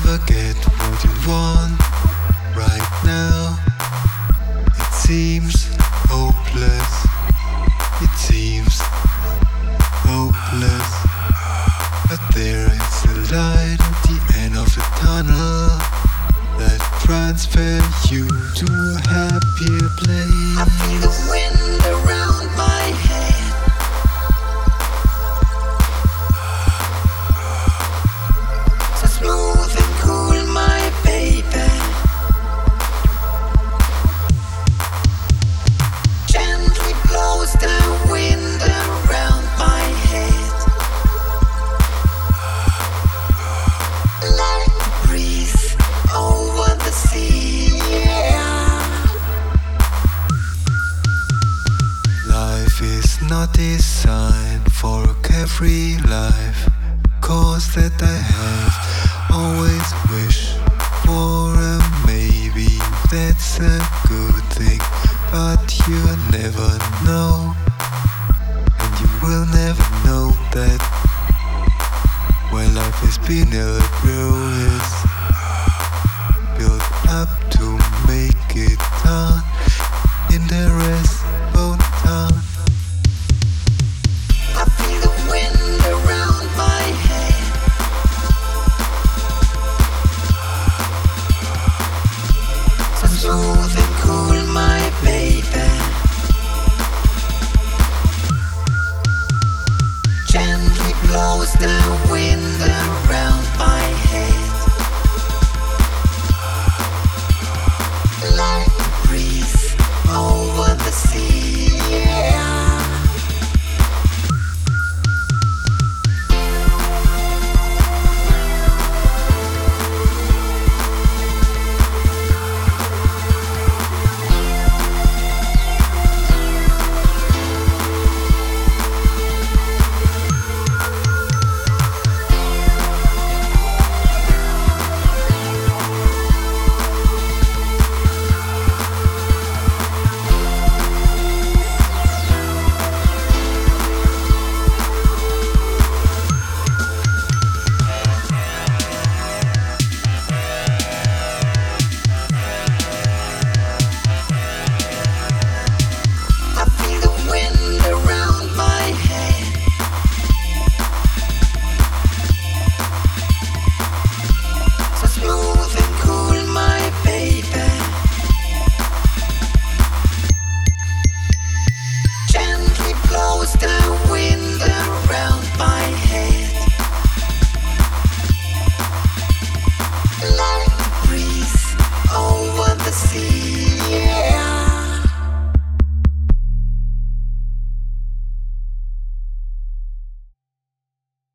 never get what you want right now. It seems hopeless. It seems hopeless. But there is a light at the end of the tunnel that transfer you to a happier place. I feel the wind around my head. So smooth and cool, my baby. Gently blows the wind around my head. Like a breeze over the sea. Life is not designed for a carefree